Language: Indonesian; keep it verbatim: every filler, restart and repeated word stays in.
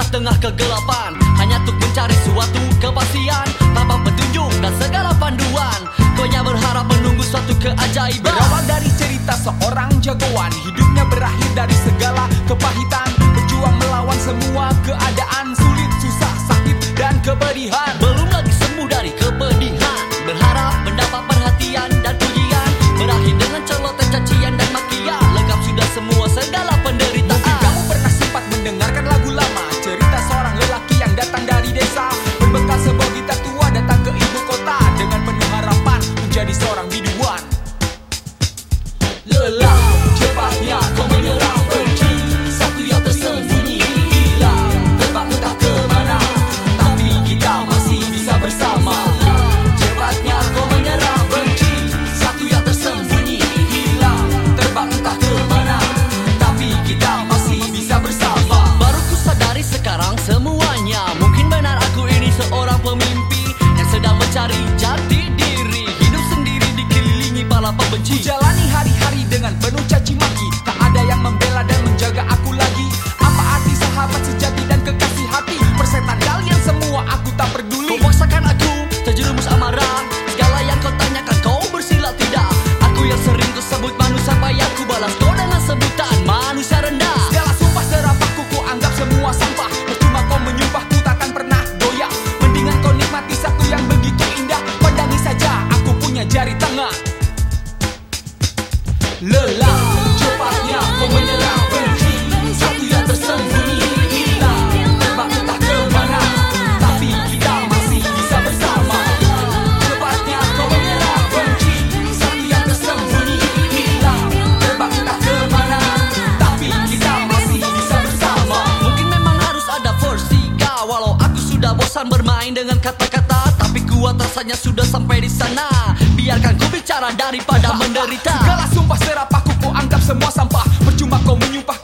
tengah-tengah kegelapan, hanya untuk mencari suatu kepastian tanpa petunjuk dan segala panduan. Kau hanya berharap menunggu suatu keajaiban. Berawal dari cerita seorang jagoan, hidupnya berakhir dari segala kepahitan, berjuang melawan semua keadaan sulit, susah, sakit, dan kepedihan. Belum lagi sembuh dari kepedihan, berharap mendapat perhatian dan pujian, berakhir dengan celotehan, cacian dan makian. Lengkap sudah semua segala penderitaan. Mungkin kamu pernah sempat mendengarkan lagu lama, cerita seorang lelaki yang datang dari desa, berbekal sebuah gitar tua datang ke ibu kota dengan penuh harapan menjadi seorang biduan. Lelah cepatnya kau menyerah, benci satu yang tersembunyi hilang, terbang entah kemana, tapi kita masih bisa bersama. Cepatnya kau menyerah, benci satu yang tersembunyi hilang, terbang entah kemana, tapi kita masih bisa bersama. Baru ku sadari sekarang semuanya, mungkin benar aku ini seorang pemimpi yang sedang mencari jati diri, hidup sendiri dikelilingi para pembenci. Jalani hari-hari dengan penuh caci maki, tak ada yang membela dan menjaga aku lagi. Apa arti sahabat sejati dan kekasih hati? Persetan kalian semua aku tak peduli. Kau paksakan aku terjerumus amarah, segala yang kau tanyakan kau bersilat tidak. Aku yang sering kau sebut manusia payah, ku balas kau dengan sebutan manusia rendah. Segala sumpah serapahku ku anggap semua sampah, percuma kau menyumpah ku takkan pernah goyah. Mendingan kau nikmati satu yang begitu indah, pandangi saja aku punya jari tengah. Lelah cepatnya kau menyerah, benci satu yang tersembunyi hilang, terbang entah kemana, tapi kita masih bisa bersama. Cepatnya kau menyerah, benci satu yang tersembunyi hilang, terbang entah kemana, tapi kita masih bisa bersama. Mungkin memang harus ada versi kau, walau aku sudah bosan bermain dengan kata-kata, tapi kuat rasanya sudah sampai di sana. Biarkan ku bicara daripada menderita. Segala sumpah serapahku ku anggap semua sampah, percuma kau menyumpah